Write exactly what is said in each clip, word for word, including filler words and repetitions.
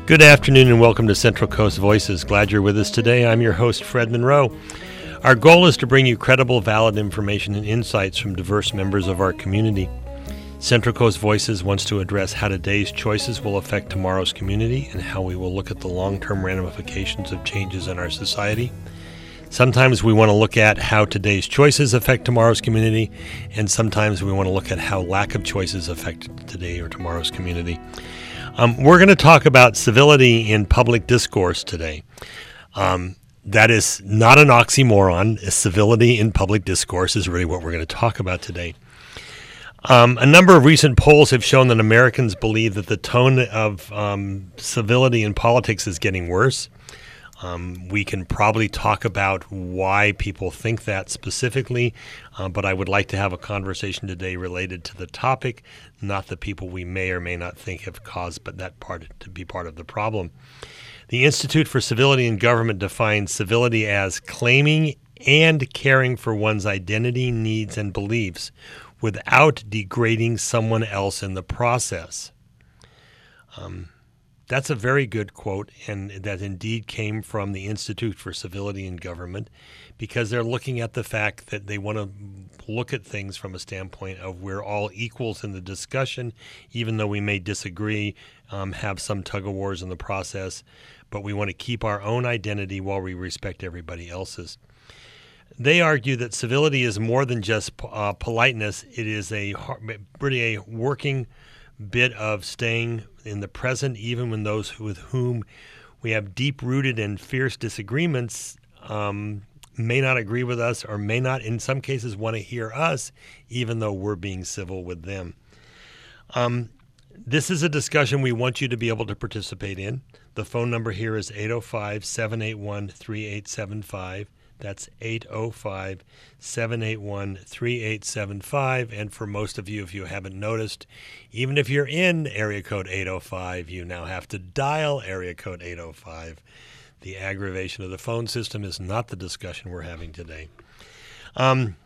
Good afternoon and welcome to Central Coast Voices. Glad you're with us today. I'm your host, Fred Monroe. Our goal is to bring you credible, valid information and insights from diverse members of our community. Central Coast Voices wants to address how today's choices will affect tomorrow's community and how we will look at the long-term ramifications of changes in our society. Sometimes we want to look at how today's choices affect tomorrow's community, and sometimes we want to look at how lack of choices affect today or tomorrow's community. Um, we're going to talk about civility in public discourse today. Um, that is not an oxymoron. Civility in public discourse is really what we're going to talk about today. Um, a number of recent polls have shown that Americans believe that the tone of um, civility in politics is getting worse. Um, we can probably talk about why people think that specifically, uh, but I would like to have a conversation today related to the topic, not the people we may or may not think have caused, but that part to be part of the problem. The Institute for Civility in Government defines civility as claiming and caring for one's identity, needs, and beliefs without degrading someone else in the process. Um, That's a very good quote, and that indeed came from the Institute for Civility in Government, because they're looking at the fact that they want to look at things from a standpoint of we're all equals in the discussion, even though we may disagree, um, have some tug-of-wars in the process, but we want to keep our own identity while we respect everybody else's. They argue that civility is more than just uh, politeness. It is a really a working bit of staying in the present, even when those with whom we have deep-rooted and fierce disagreements um, may not agree with us or may not, in some cases, want to hear us, even though we're being civil with them. Um, this is a discussion we want you to be able to participate in. The phone number here is eight oh five, seven eight one, three eight seven five. That's eight oh five, seven eight one, three eight seven five. And for most of you, if you haven't noticed, even if you're in area code eight oh five, you now have to dial area code eight oh five. The aggravation of the phone system is not the discussion we're having today. Um,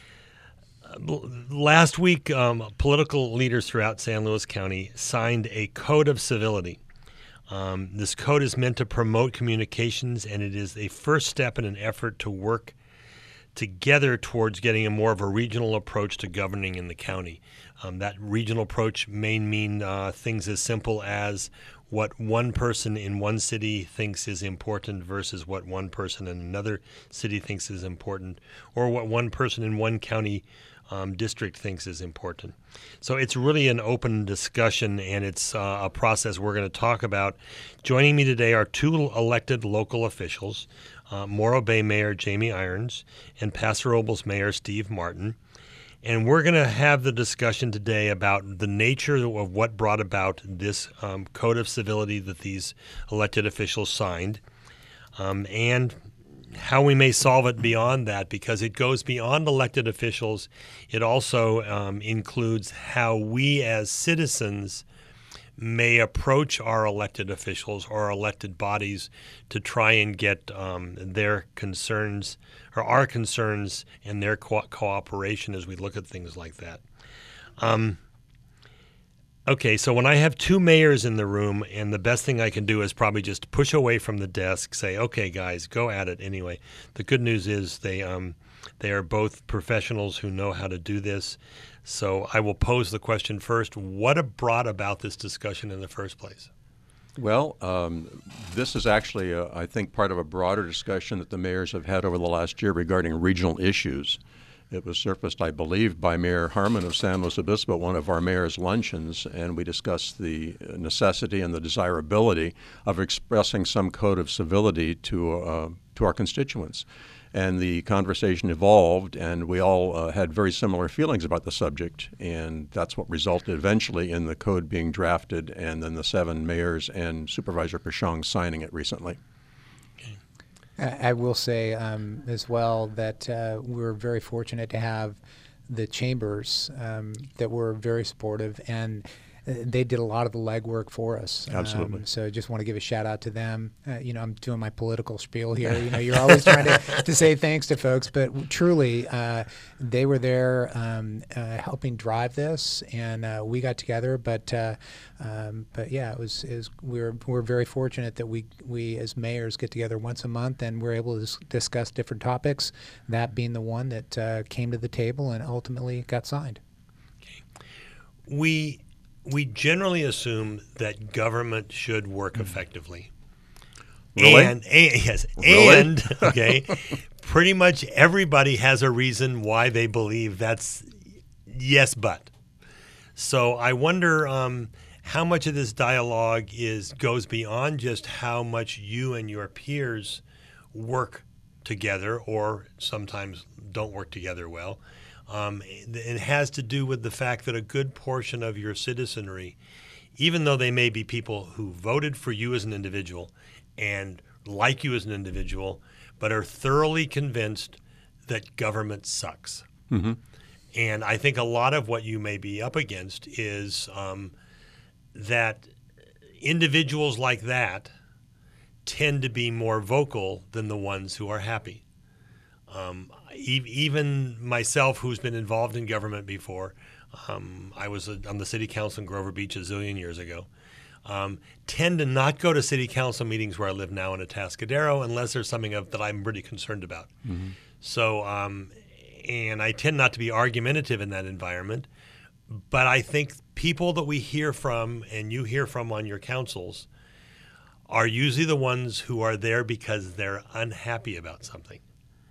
last week, um, political leaders throughout San Luis County signed a Code of Civility. Um, this code is meant to promote communications, and it is a first step in an effort to work together towards getting a more of a regional approach to governing in the county. Um, that regional approach may mean uh, things as simple as what one person in one city thinks is important versus what one person in another city thinks is important, or what one person in one county Um, district thinks is important. So it's really an open discussion, and it's uh, a process we're going to talk about. Joining me today are two elected local officials, uh, Morro Bay Mayor Jamie Irons and Paso Robles Mayor Steve Martin. And we're going to have the discussion today about the nature of what brought about this um, Code of Civility that these elected officials signed, um, and how we may solve it beyond that, because it goes beyond elected officials. It also um, includes how we as citizens may approach our elected officials or elected bodies to try and get um, their concerns or our concerns and their co- cooperation as we look at things like that. Um, Okay, so when I have two mayors in the room, and the best thing I can do is probably just push away from the desk, say, okay, guys, go at it anyway. The good news is they um, they are both professionals who know how to do this. So I will pose the question first. What brought about this discussion in the first place? Well, um, this is actually, a, I think, part of a broader discussion that the mayors have had over the last year regarding regional issues. It was surfaced, I believe, by Mayor Harmon of San Luis Obispo at one of our mayor's luncheons, and we discussed the necessity and the desirability of expressing some code of civility to uh, to our constituents. And the conversation evolved, and we all uh, had very similar feelings about the subject, and that's what resulted eventually in the code being drafted, and then the seven mayors and Supervisor Pashong signing it recently. I will say um, as well that uh, we're very fortunate to have the chambers um, that were very supportive, and they did a lot of the legwork for us. Absolutely. Um, so I just want to give a shout out to them. Uh, you know, I'm doing my political spiel here. You know, you're always trying to, to say thanks to folks, but truly, uh, they were there um, uh, helping drive this, and uh, we got together. But uh, um, but yeah, it was is we're we're very fortunate that we we as mayors get together once a month, and we're able to dis- discuss different topics. That being the one that uh, came to the table and ultimately got signed. Okay. We. We generally assume that government should work effectively. Really? And, and yes, Really? and okay, pretty much everybody has a reason why they believe that's yes, but. So I wonder um, how much of this dialogue is goes beyond just how much you and your peers work together, or sometimes don't work together well. Um, it has to do with the fact that a good portion of your citizenry, even though they may be people who voted for you as an individual and like you as an individual, but are thoroughly convinced that government sucks. Mm-hmm. And I think a lot of what you may be up against is um, that individuals like that tend to be more vocal than the ones who are happy. Um, e- even myself, who's been involved in government before, um, I was a, on the city council in Grover Beach a zillion years ago, um, tend to not go to city council meetings where I live now in Atascadero unless there's something of, that I'm really concerned about. Mm-hmm. So, um, and I tend not to be argumentative in that environment, but I think people that we hear from and you hear from on your councils are usually the ones who are there because they're unhappy about something.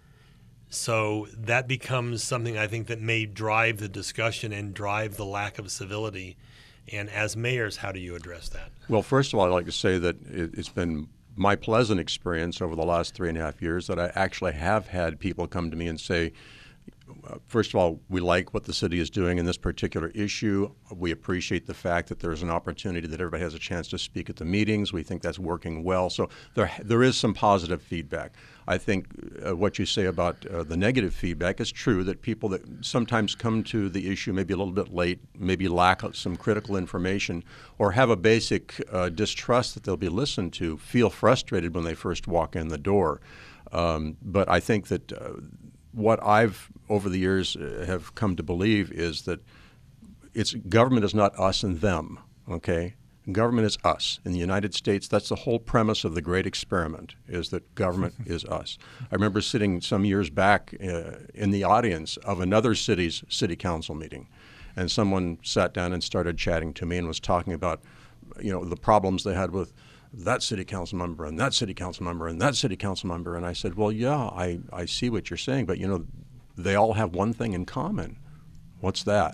So that becomes something I think that may drive the discussion and drive the lack of civility. And as mayors, how do you address that? Well, first of all, I'd like to say that it, it's been my pleasant experience over the last three and a half years that I actually have had people come to me and say, uh, first of all, we like what the city is doing in this particular issue. We appreciate the fact that there's an opportunity that everybody has a chance to speak at the meetings. We think that's working well. So there, there is some positive feedback. I think uh, what you say about uh, the negative feedback is true, that people that sometimes come to the issue maybe a little bit late, maybe lack some critical information, or have a basic uh, distrust that they'll be listened to, feel frustrated when they first walk in the door. Um, but I think that uh, what I've, over the years, uh, have come to believe is that it's government is not us and them, okay? Government is us. In the United States, that's the whole premise of the great experiment, is that government is us. I remember sitting some years back uh, in the audience of another city's city council meeting, and someone sat down and started chatting to me and was talking about, you know, the problems they had with that city council member and that city council member and that city council member. And I said, well, yeah, I, I see what you're saying, but, you know, they all have one thing in common. What's that?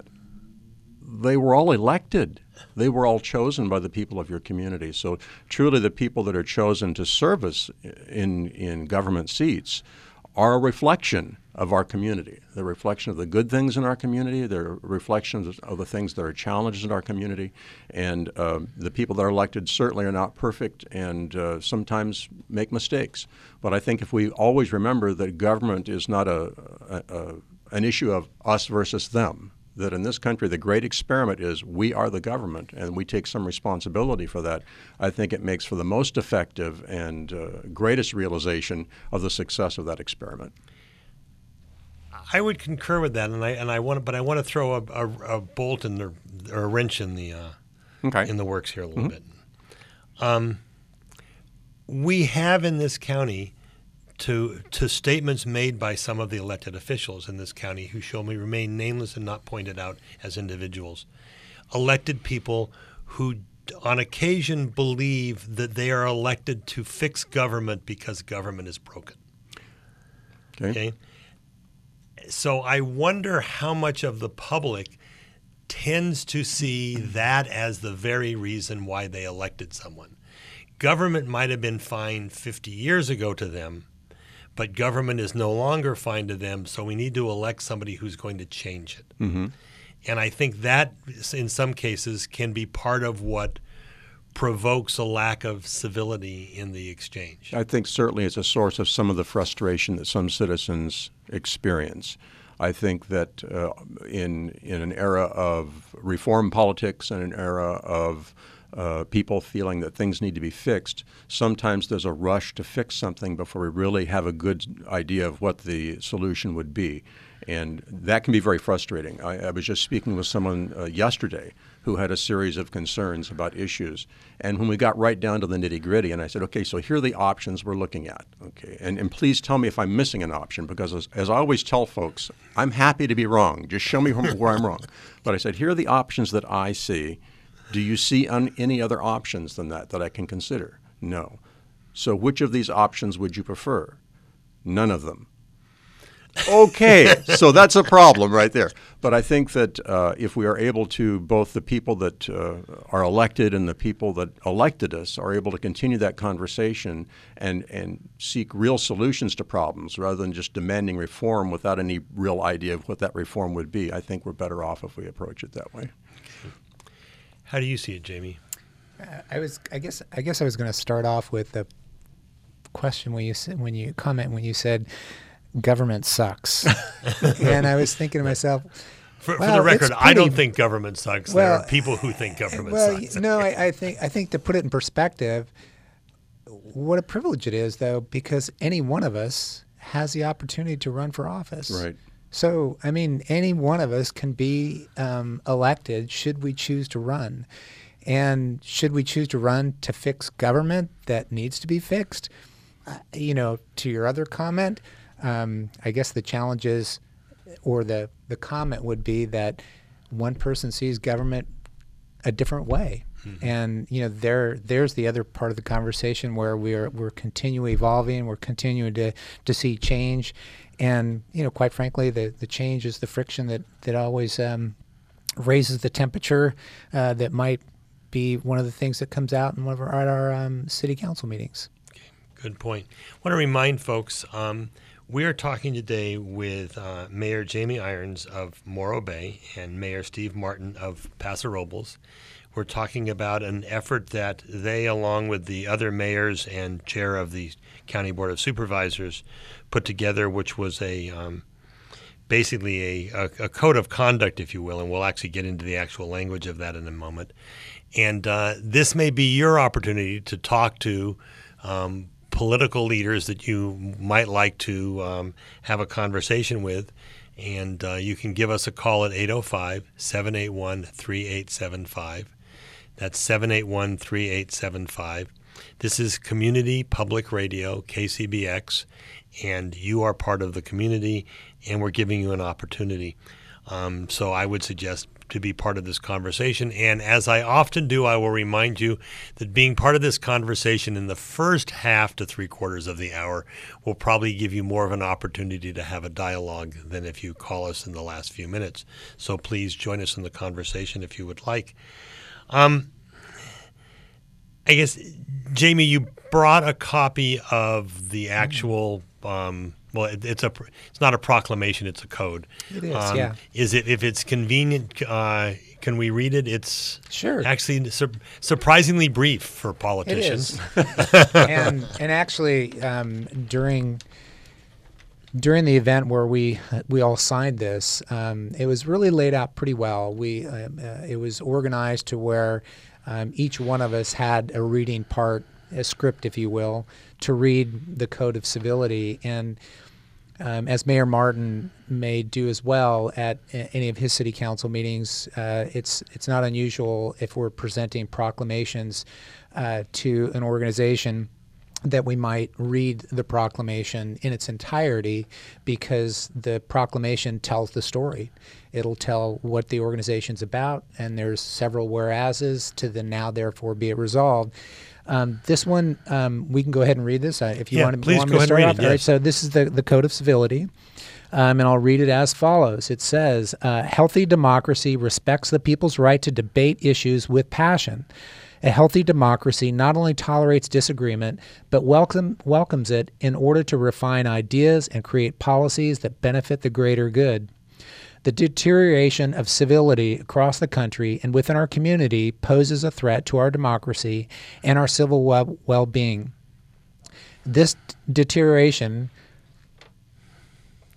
They were all elected. They were all chosen by the people of your community. So truly the people that are chosen to serve us in, in government seats are a reflection of our community. They're a reflection of the good things in our community. They're a reflection of the things that are challenges in our community. And uh, the people that are elected certainly are not perfect and uh, sometimes make mistakes. But I think if we always remember that government is not a, a, a an issue of us versus them, that in this country the great experiment is we are the government and we take some responsibility for that, I think it makes for the most effective and uh, greatest realization of the success of that experiment. I would concur with that, and I and I want, but I want to throw a, a, a bolt in the or a wrench in the uh, okay. in the works here a little Mm-hmm. bit. Um, we have in this county, to to statements made by some of the elected officials in this county who shall remain nameless and not pointed out as individuals, elected people who on occasion believe that they are elected to fix government because government is broken. Okay. Okay? So I wonder how much of the public tends to see that as the very reason why they elected someone. Government might have been fine fifty years ago to them, but government is no longer fine to them, so we need to elect somebody who's going to change it. Mm-hmm. And I think that, in some cases, can be part of what provokes a lack of civility in the exchange. I think certainly it's a source of some of the frustration that some citizens experience. I think that uh, in in an era of reform politics and an era of uh, people feeling that things need to be fixed, sometimes there's a rush to fix something before we really have a good idea of what the solution would be. And that can be very frustrating. I, I was just speaking with someone uh, yesterday who had a series of concerns about issues. And when we got right down to the nitty-gritty, and I said, okay, so here are the options we're looking at. Okay, and, and please tell me if I'm missing an option, because as, as I always tell folks, I'm happy to be wrong. Just show me where I'm wrong. But I said, here are the options that I see. Do you see un- any other options than that that I can consider? No. So which of these options would you prefer? None of them. Okay, so that's a problem right there. But I think that uh, if we are able to, both the people that uh, are elected and the people that elected us are able to continue that conversation and, and seek real solutions to problems rather than just demanding reform without any real idea of what that reform would be, I think we're better off if we approach it that way. How do you see it, Jamie? Uh, I was, I guess, I guess I was going to start off with the question when you said, when you comment when you said, government sucks. And I was thinking to myself, for, well, for the record, pretty, I don't think government sucks. Well, there are people who think government well, sucks. no, I, I think I think to put it in perspective, what a privilege it is, though, because any one of us has the opportunity to run for office. Right. So, I mean, any one of us can be um, elected should we choose to run. And should we choose to run to fix government that needs to be fixed? Uh, you know, to your other comment, Um, I guess the challenge is, or the, the comment would be that one person sees government a different way. Mm-hmm. And, you know, there there's the other part of the conversation where we're we're continually evolving, we're continuing to, to see change. And, you know, quite frankly, the, the change is the friction that, that always um, raises the temperature uh, that might be one of the things that comes out in one of our, at our um, city council meetings. Okay, good point. I want to remind folks, um, we are talking today with uh, Mayor Jamie Irons of Morro Bay and Mayor Steve Martin of Paso Robles. We're talking about an effort that they, along with the other mayors and chair of the County Board of Supervisors, put together, which was a um, basically a, a, a code of conduct, if you will, and we'll actually get into the actual language of that in a moment. And uh, this may be your opportunity to talk to um, political leaders that you might like to um, have a conversation with, and uh, you can give us a call at eight oh five, seven eight one, three eight seven five. That's seven eight one, three eight seven five. This is Community Public Radio, K C B X, and you are part of the community, and we're giving you an opportunity. Um, so I would suggest to be part of this conversation. And as I often do, I will remind you that being part of this conversation in the first half to three quarters of the hour will probably give you more of an opportunity to have a dialogue than if you call us in the last few minutes. So please join us in the conversation if you would like. Um, I guess, Jamie, you brought a copy of the actual um, Well, it, it's a it's not a proclamation; it's a code. It is, um, yeah. Is it? If it's convenient, uh, can we read it? It's sure. Actually, sur- surprisingly brief for politicians. It is. and and actually, um, during during the event where we we all signed this, um, it was really laid out pretty well. We uh, uh, it was organized to where um, each one of us had a reading part, a script, if you will, to read the Code of Civility. And Um, as Mayor Martin may do as well at any of his city council meetings, uh, it's it's not unusual if we're presenting proclamations uh, to an organization that we might read the proclamation in its entirety, because the proclamation tells the story. It'll tell what the organization's about, and there's several whereases to the now therefore be it resolved. Um, this one, um, we can go ahead and read this uh, if you yeah, want to. Please want go me to ahead start and read off? it. Yes. All right, so this is the, the Code of Civility, um, and I'll read it as follows. It says, uh, healthy democracy respects the people's right to debate issues with passion. A healthy democracy not only tolerates disagreement, but welcome, welcomes it in order to refine ideas and create policies that benefit the greater good. The deterioration of civility across the country and within our community poses a threat to our democracy and our civil well- well-being. This deterioration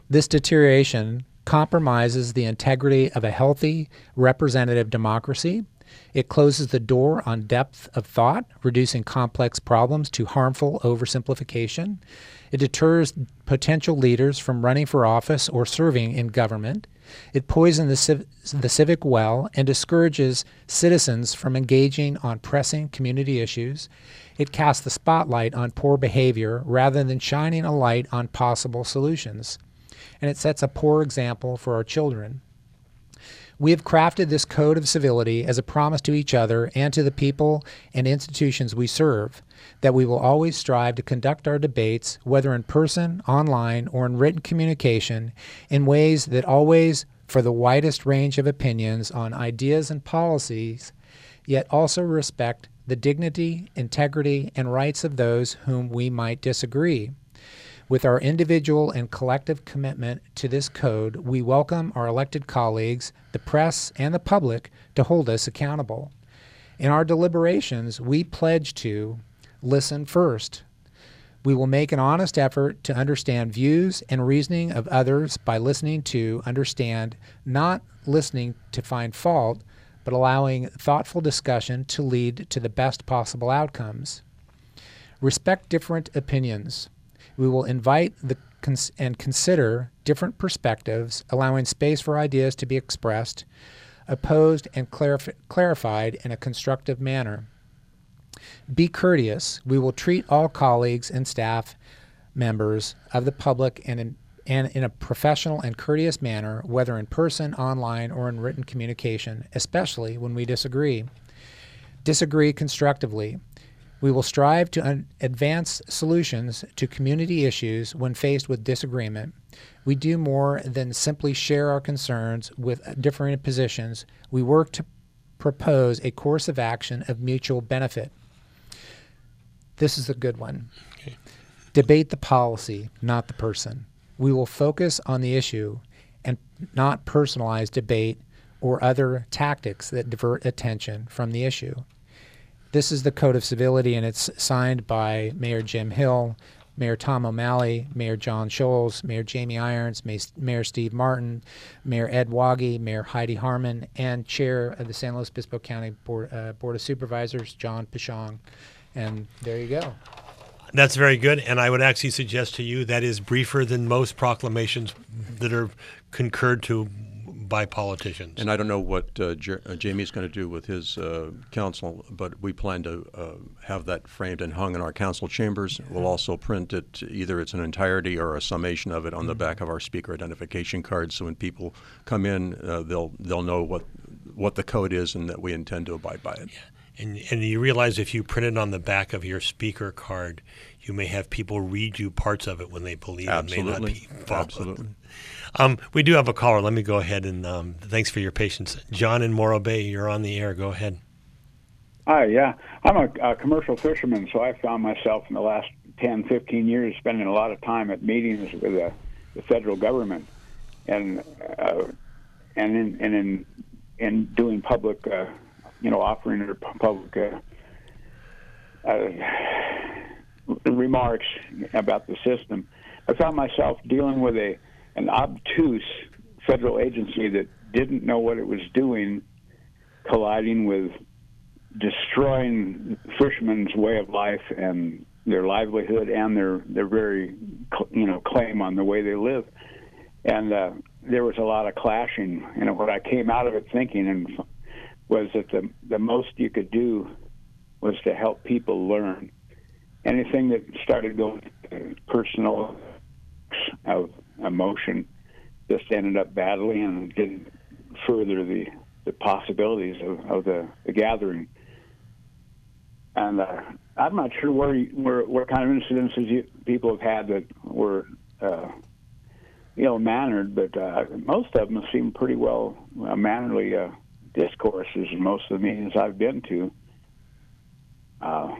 This deterioration compromises the integrity of a healthy representative democracy. It closes the door on depth of thought, reducing complex problems to harmful oversimplification. It deters potential leaders from running for office or serving in government. It poisons the, civ- the civic well and discourages citizens from engaging on pressing community issues. It casts the spotlight on poor behavior rather than shining a light on possible solutions. And it sets a poor example for our children. We have crafted this code of civility as a promise to each other and to the people and institutions we serve that we will always strive to conduct our debates, whether in person, online, or in written communication, in ways that always for the widest range of opinions on ideas and policies, yet also respect the dignity, integrity, and rights of those whom we might disagree. With our individual and collective commitment to this code, we welcome our elected colleagues, the press, and the public to hold us accountable. In our deliberations, we pledge to listen first. We will make an honest effort to understand views and reasoning of others by listening to understand, not listening to find fault, but allowing thoughtful discussion to lead to the best possible outcomes. Respect different opinions. We will invite the cons- and consider different perspectives, allowing space for ideas to be expressed, opposed, and clarif- clarified in a constructive manner. Be courteous. We will treat all colleagues and staff members of the public and in, and in a professional and courteous manner, whether in person, online, or in written communication, especially when we disagree. Disagree constructively. We will strive to un- advance solutions to community issues when faced with disagreement. We do more than simply share our concerns with differing positions. We work to propose a course of action of mutual benefit. This is a good one. Okay. Debate the policy, not the person. We will focus on the issue and not personalize debate or other tactics that divert attention from the issue. This is the Code of Civility, and it's signed by Mayor Jim Hill, Mayor Tom O'Malley, Mayor John Scholes, Mayor Jamie Irons, Mayor Steve Martin, Mayor Ed Woggy, Mayor Heidi Harmon, and Chair of the San Luis Obispo County Board, uh, Board of Supervisors, John Pichong. And there you go. That's very good, and I would actually suggest to you that is briefer than most proclamations that are concurred to by politicians. And I don't know what uh, Jer- uh, Jamie's going to do with his uh, council, but we plan to uh, have that framed and hung in our council chambers. We'll also print it, either it's an entirety or a summation of it on the back of our speaker identification card, so when people come in, uh, they'll they'll know what what the code is and that we intend to abide by it. Yeah. And, and you realize if you print it on the back of your speaker card, you may have people read you parts of it when they believe Absolutely. it may not be followed. Absolutely. Um, we do have a caller. Let me go ahead and um, thanks for your patience. John in Morro Bay, you're on the air. Go ahead. Hi, yeah. I'm a, a commercial fisherman, so I found myself in the last ten, fifteen years spending a lot of time at meetings with the, the federal government and uh, and in and in in doing public, uh, you know, offering or public uh, uh, remarks about the system. I found myself dealing with a an obtuse federal agency that didn't know what it was doing, colliding with destroying fishermen's way of life and their livelihood and their, their very, you know, claim on the way they live. And uh, there was a lot of clashing. And what I came out of it thinking and was that the, the most you could do was to help people learn. Anything that started going personal of emotion just ended up badly and didn't further the, the possibilities of, of the, the gathering. And uh, I'm not sure where, you, where what kind of incidences you, people have had that were uh, ill-mannered, but uh, most of them seem pretty well uh, mannerly uh, discourses in most of the meetings I've been to. Uh,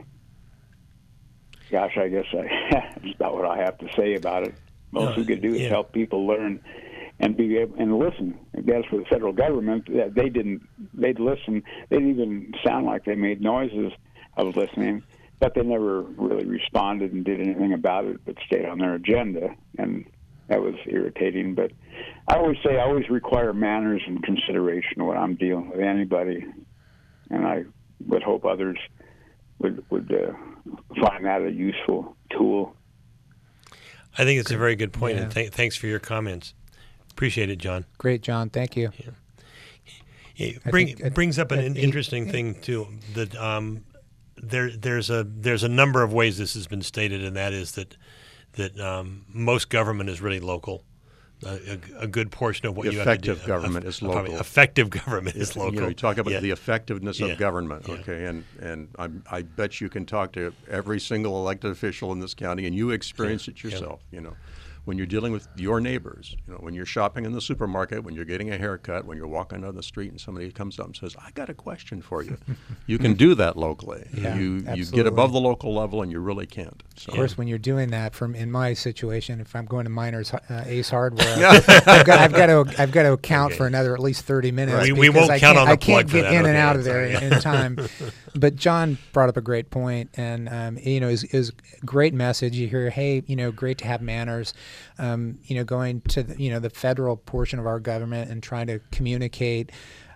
gosh, I guess I, that's about what I have to say about it. Most no, we could do is yeah. help people learn and be able and listen. I guess for the federal government, they didn't. They'd listen. They didn't even sound like they made noises of listening, but they never really responded and did anything about it, but stayed on their agenda. And that was irritating. But I always say I always require manners and consideration when I'm dealing with anybody, and I would hope others would would uh, find that a useful tool. I think it's a very good point, Yeah. and th- thanks for your comments. Appreciate it, John. Great, John. Thank you. Yeah. It I bring, think, uh, brings up an uh, in- he- interesting thing too. That um, there there's a there's a number of ways this has been stated, and that is that that um, most government is really local. A, a, a good portion of what The you have to do. effective government is local. Effective government is If, local. You know, you talk about Yeah. the effectiveness Yeah. of government, Yeah. okay, and and I'm, I bet you can talk to every single elected official in this county, and you experience Yeah. it yourself. You know, when you're dealing with your neighbors, you know, when you're shopping in the supermarket, when you're getting a haircut, when you're walking down the street, and somebody comes up and says, "I got a question for you," you can do that locally. Yeah, you you absolutely. get above the local level, and you really can't. So. Of course, when you're doing that, from in my situation, if I'm going to Miners uh, Ace Hardware, I've got I've got to I've got to account Okay. for another at least thirty minutes. We- we because won't I count can't- on the I can't plug for get that. in and Okay, out of there sorry. in, in time. But John brought up a great point, and um, you know, is is great message. You hear, hey, you know, great to have manners. Um, you know, going to the, you know the federal portion of our government and trying to communicate.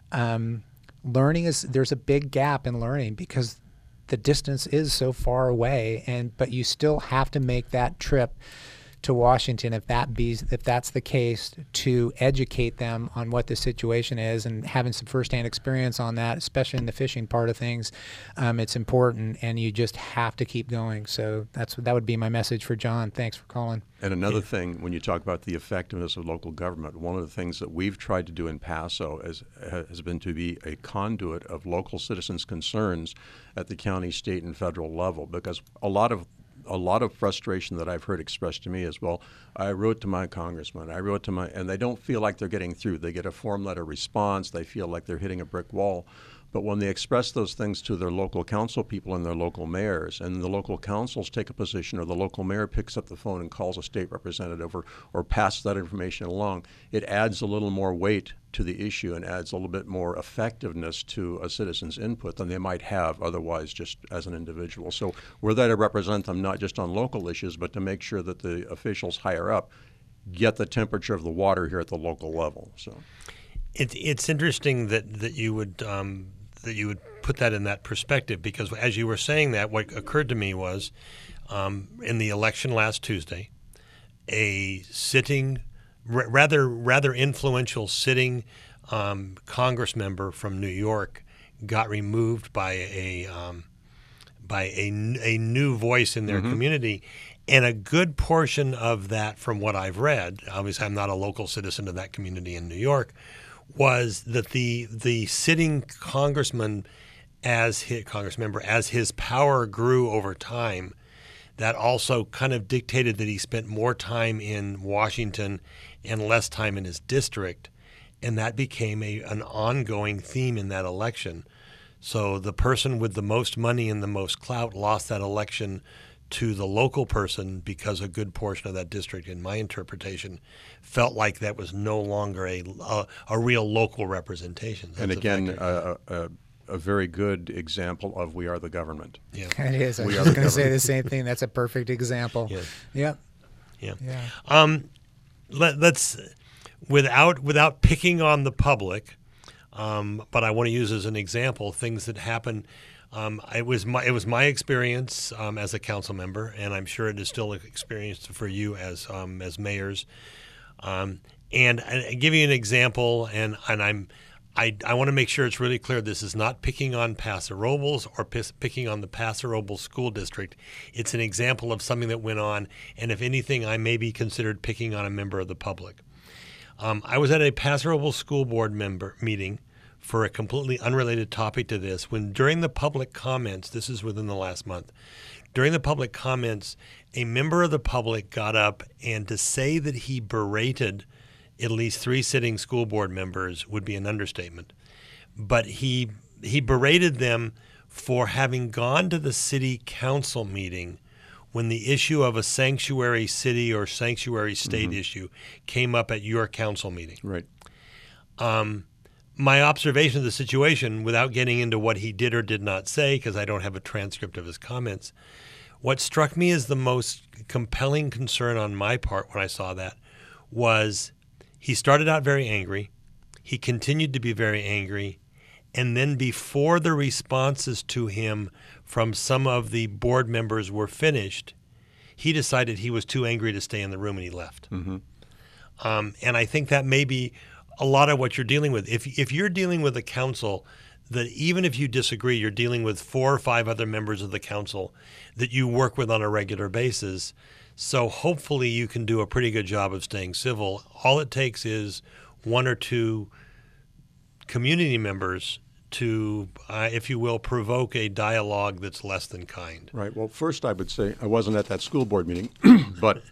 Um, learning is there's a big gap in learning because the distance is so far away, and but you still have to make that trip to Washington if that be if that's the case, to educate them on what the situation is, and having some firsthand experience on that, especially in the fishing part of things, um, it's important, and you just have to keep going. So that's that would be my message for John. Thanks for calling. And another thing, when you talk about the effectiveness of local government, one of the things that we've tried to do in Paso is, has been to be a conduit of local citizens' concerns at the county, state, and federal level, because a lot of a lot of frustration that I've heard expressed to me is, well, I wrote to my congressman, I wrote to my, and they don't feel like they're getting through. They get a form letter response, they feel like they're hitting a brick wall. But when they express those things to their local council people and their local mayors, and the local councils take a position, or the local mayor picks up the phone and calls a state representative, or, or passes that information along, it adds a little more weight to the issue and adds a little bit more effectiveness to a citizen's input than they might have otherwise just as an individual. So we're there to represent them not just on local issues, but to make sure that the officials higher up get the temperature of the water here at the local level. So It, it's interesting that, that you would um, that you would put that in that perspective, because as you were saying that, what occurred to me was um, in the election last Tuesday, a sitting, r- rather rather influential sitting um, Congress member from New York got removed by a um, by a, n- a new voice in their Mm-hmm. community. And a good portion of that, from what I've read, obviously I'm not a local citizen of that community in New York, was that the the sitting congressman, as his congress member, as his power grew over time, that also kind of dictated that he spent more time in Washington and less time in his district, and that became a an ongoing theme in that election. So the person with the most money and the most clout lost that election to the local person, because a good portion of that district, in my interpretation, felt like that was no longer a a, a real local representation. That's and a again, factor. a, a, a very good example of we are the government. yeah, It is. I We was are just the going to say government. the same thing. That's a perfect example. Yeah. Yep. yeah. Yeah. Um, let, let's without without picking on the public, um, but I want to use as an example things that happen. Um, it was my it was my experience um, as a council member, and I'm sure it is still an experience for you as um, as mayors. Um, and I, I give you an example, and and I'm I, I want to make sure it's really clear. This is not picking on Paso Robles or pis, picking on the Paso Robles School District. It's an example of something that went on, and if anything, I may be considered picking on a member of the public. Um, I was at a Paso Robles School Board member meeting for a completely unrelated topic to this, when during the public comments, this is within the last month, during the public comments, a member of the public got up, and to say that he berated at least three sitting school board members would be an understatement. But he he berated them for having gone to the city council meeting when the issue of a sanctuary city or sanctuary state Mm-hmm. issue came up at your council meeting. Right. Um, my observation of the situation, without getting into what he did or did not say, because I don't have a transcript of his comments, what struck me as the most compelling concern on my part when I saw that was he started out very angry. He continued to be very angry. And then before the responses to him from some of the board members were finished, he decided he was too angry to stay in the room and he left. Mm-hmm. Um, and I think that may be a lot of what you're dealing with. If if you're dealing with a council that even if you disagree, you're dealing with four or five other members of the council that you work with on a regular basis. So hopefully you can do a pretty good job of staying civil. All it takes is one or two community members to, uh, if you will, provoke a dialogue that's less than kind. Right. Well, first I would say I wasn't at that school board meeting, but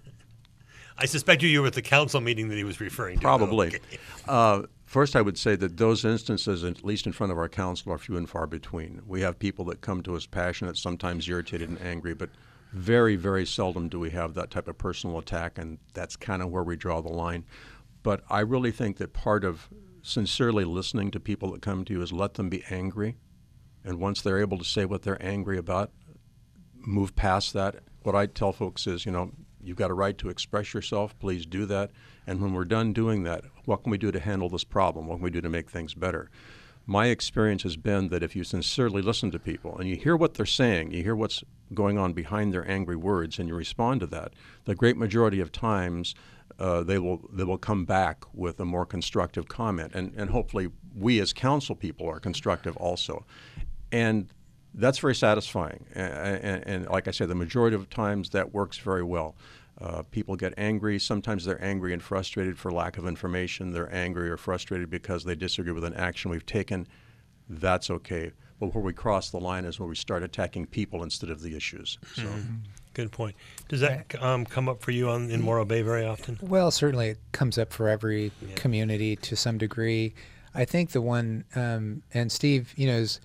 I suspect you, you were at the council meeting that he was referring to. probably. Okay. Uh, first, I would say that those instances, at least in front of our council, are few and far between. We have people that come to us passionate, sometimes irritated and angry, but very, very seldom do we have that type of personal attack, and that's kind of where we draw the line. But I really think that part of sincerely listening to people that come to you is let them be angry, and once they're able to say what they're angry about, move past that. What I tell folks is, you know, you've got a right to express yourself. Please do that. And when we're done doing that, what can we do to handle this problem? What can we do to make things better? My experience has been that if you sincerely listen to people and you hear what they're saying, you hear what's going on behind their angry words, and you respond to that, the great majority of times uh, they will they will come back with a more constructive comment. And, and hopefully we as council people are constructive also. And that's very satisfying. And, and, and like I said, the majority of times that works very well. Uh, people get angry. Sometimes they're angry and frustrated for lack of information. They're angry or frustrated because they disagree with an action we've taken. That's okay. But where we cross the line is where we start attacking people instead of the issues. So. Mm-hmm. Good point. Does that um, come up for you on, in Morro Bay very often? Well, certainly it comes up for every Yeah. community to some degree. I think the one, um, and Steve, you know, is,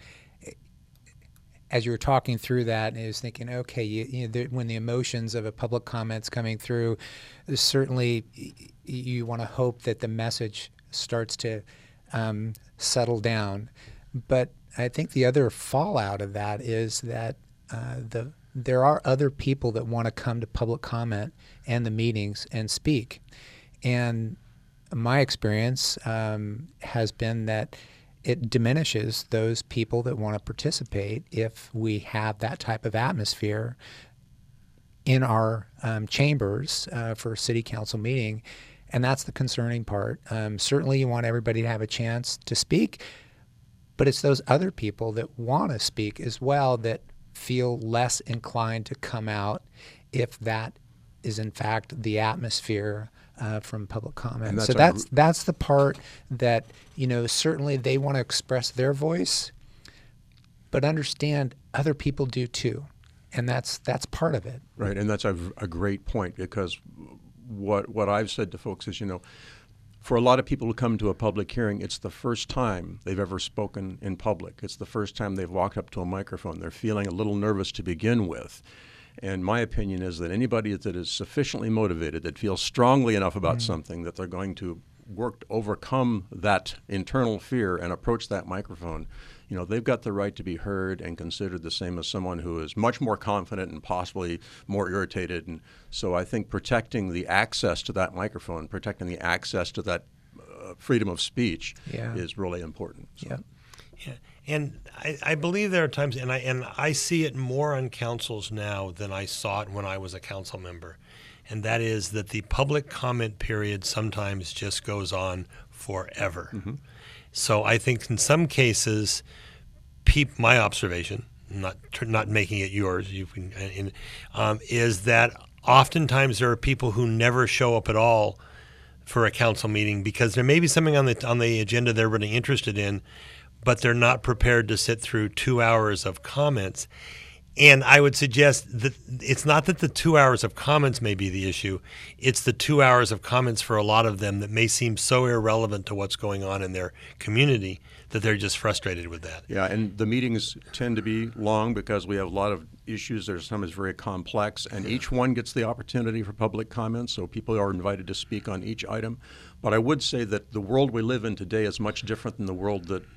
as you were talking through that, and I was thinking, okay, you, you know, the, when the emotions of a public comment's coming through, certainly you want to hope that the message starts to um, settle down. But I think the other fallout of that is that uh, the there are other people that want to come to public comment and the meetings and speak. And my experience um, has been that it diminishes those people that want to participate if we have that type of atmosphere in our um, chambers uh, for a city council meeting. And that's the concerning part. Um, certainly you want everybody to have a chance to speak, but it's those other people that want to speak as well that feel less inclined to come out if that is in fact the atmosphere uh, from public comment. And that's so a that's gr- that's the part that, you know, certainly they want to express their voice, but understand other people do too, and that's that's part of it. Right, and that's a, a great point, because what what I've said to folks is, you know, for a lot of people who come to a public hearing, it's the first time they've ever spoken in public. It's the first time they've walked up to a microphone. They're feeling a little nervous to begin with. And my opinion is that anybody that is sufficiently motivated, that feels strongly enough about mm-hmm. something, that they're going to work to overcome that internal fear and approach that microphone, you know, they've got the right to be heard and considered the same as someone who is much more confident and possibly more irritated. And so I think protecting the access to that microphone, protecting the access to that uh, freedom of speech yeah. is really important. So. Yeah. Yeah. And I, I believe there are times, and I and I see it more on councils now than I saw it when I was a council member, and that is that the public comment period sometimes just goes on forever. Mm-hmm. So I think in some cases, peop, my observation, not not making it yours, you can, in, um, is that oftentimes there are people who never show up at all for a council meeting because there may be something on the on the agenda they're really interested in, but they're not prepared to sit through two hours of comments. And I would suggest that it's not that the two hours of comments may be the issue. It's the two hours of comments for a lot of them that may seem so irrelevant to what's going on in their community that they're just frustrated with that. Yeah, and the meetings tend to be long because we have a lot of issues. There's some is very complex, and each one gets the opportunity for public comments, so people are invited to speak on each item. But I would say that the world we live in today is much different than the world that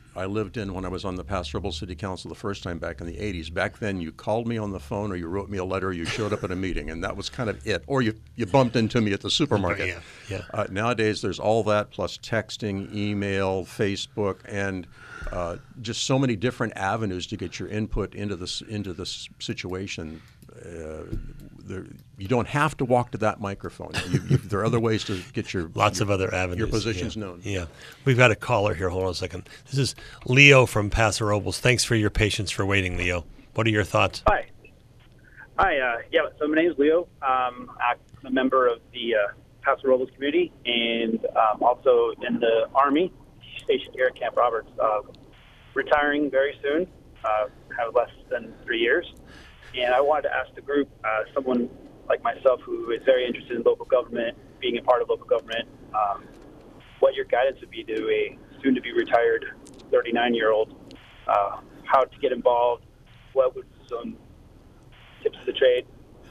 I lived in when I was on the Paso Robles City Council the first time back in the eighties. Back then, you called me on the phone or you wrote me a letter, or you showed up at a meeting, and that was kind of it. Or you, you bumped into me at the supermarket. Yeah, yeah. Uh, nowadays, there's all that plus texting, email, Facebook, and uh, just so many different avenues to get your input into this into this situation. Uh, there, you don't have to walk to that microphone. You, you, there are other ways to get your lots your, of other avenues. Your positions yeah. known. Yeah, we've got a caller here. Hold on a second. This is Leo from Paso Robles. Thanks for your patience for waiting, Leo. What are your thoughts? Hi. Hi. Uh, yeah. So my name is Leo. Um, I'm a member of the uh, Paso Robles community, and um, also in the Army, stationed here at Camp Roberts. Uh, retiring very soon. Uh, have less than three years. And I wanted to ask the group, uh, someone like myself who is very interested in local government, being a part of local government, um, what your guidance would be to a soon-to-be retired thirty-nine-year-old, uh, how to get involved, what would some tips of the trade,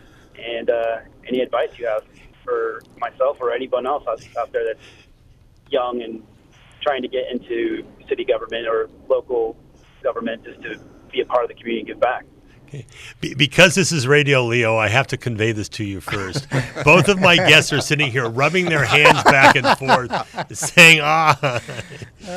and uh, any advice you have for myself or anyone else out, out there that's young and trying to get into city government or local government just to be a part of the community and give back. Okay. Be- because this is Radio Leo, I have to convey this to you first. Both of my guests are sitting here rubbing their hands back and forth, saying, ah. Oh,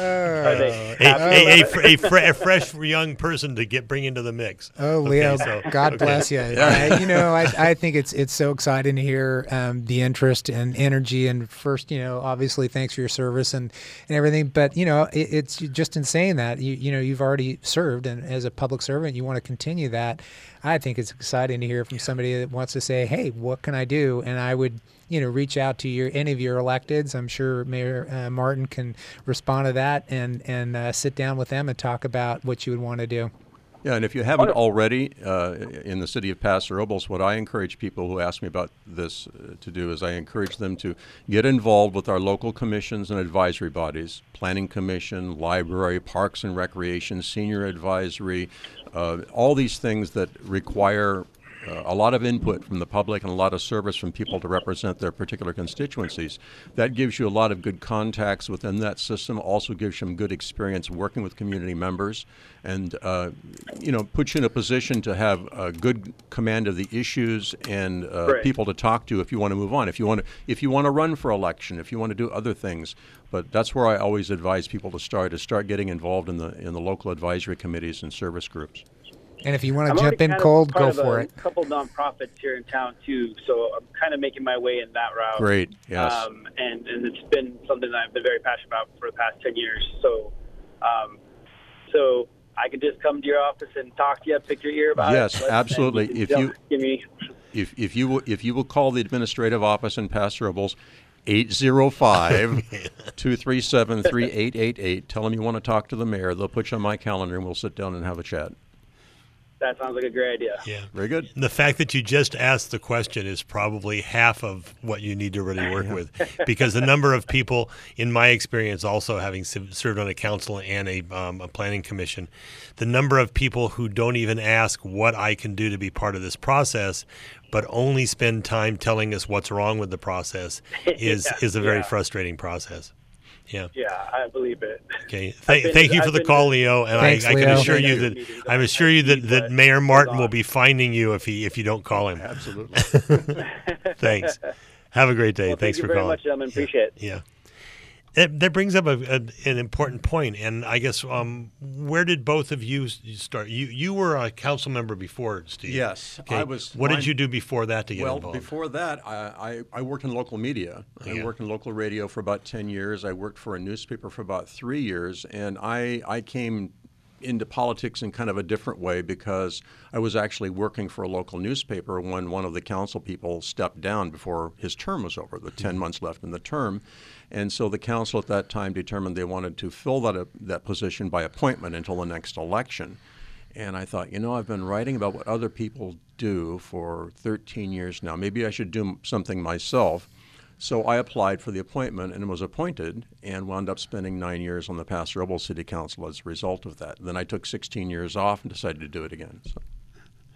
a, a, a, fr- a, fr- a fresh young person to get bring into the mix. Oh, Leo, Okay, so- God okay. bless you. Uh, you know, I, I think it's it's so exciting to hear um, the interest and energy. And first, you know, obviously, thanks for your service and, and everything. But you know, it, it's just in saying that you you know you've already served, and as a public servant, you want to continue that. I think it's exciting to hear from somebody that wants to say, "Hey, what can I do?" And I would, you know, reach out to your any of your electeds. I'm sure Mayor uh, Martin can respond to that and and uh, sit down with them and talk about what you would want to do. Yeah, and if you haven't already, uh, in the city of Paso Robles, what I encourage people who ask me about this uh, to do is I encourage them to get involved with our local commissions and advisory bodies, Planning Commission, Library, Parks and Recreation, Senior Advisory, uh, all these things that require Uh, a lot of input from the public and a lot of service from people to represent their particular constituencies. That gives you a lot of good contacts within that system, also gives you some good experience working with community members, and uh, you know, puts you in a position to have a good command of the issues and uh, Right. people to talk to if you want to move on, if you want to, if you want to run for election, if you want to do other things. But that's where I always advise people to start, is start getting involved in the in the local advisory committees and service groups. And if you want I'm to already jump in kind of cold, part go of for a it. couple nonprofits here in town too, so I'm kind of making my way in that route. Great, yes. Um, and and it's been something that I've been very passionate about for the past ten years. So, um, so I can just come to your office and talk to you, pick your ear about Yes, it. Let- absolutely. and If tell- you- give me, If if you will, if you will call the administrative office in Paso Robles, eight zero five, two three seven, three eight eight eight. Tell them you want to talk to the mayor. They'll put you on my calendar and we'll sit down and have a chat. that sounds like a great idea. Yeah. Very good. And the fact that you just asked the question is probably half of what you need to really work with, because the number of people, in my experience, also having s- served on a council and a, um, a planning commission, the number of people who don't even ask what I can do to be part of this process, but only spend time telling us what's wrong with the process is Yeah, is a very yeah. frustrating process. Yeah. Yeah, I believe it. Okay. Thank, been- thank you for I've the been call, to- Leo, and Thanks, I, I can Leo. assure Thank you you. that Meetings. I'm I assure you that, see, that but Mayor hold Martin will on. be finding you if he if you don't call him. Absolutely. Thanks. Have a great day. Well, Thanks thank you for very calling. much, gentlemen. Appreciate it. Yeah. That, that brings up a, a, an important point, and I guess um, where did both of you s- start? You you were a council member before, Steve. Yes, Okay. I was. What did mine- you do before that to get Well, involved? before that, I, I, I worked in local media. Yeah. I worked in local radio for about ten years. I worked for a newspaper for about three years. And I, I came into politics in kind of a different way because I was actually working for a local newspaper when one of the council people stepped down before his term was over, the ten months left in the term. And so the council at that time determined they wanted to fill that, uh, that position by appointment until the next election. And I thought, you know, I've been writing about what other people do for thirteen years now. Maybe I should do something myself. So I applied for the appointment and was appointed and wound up spending nine years on the Paso Robles City Council as a result of that. Then I took sixteen years off and decided to do it again. So.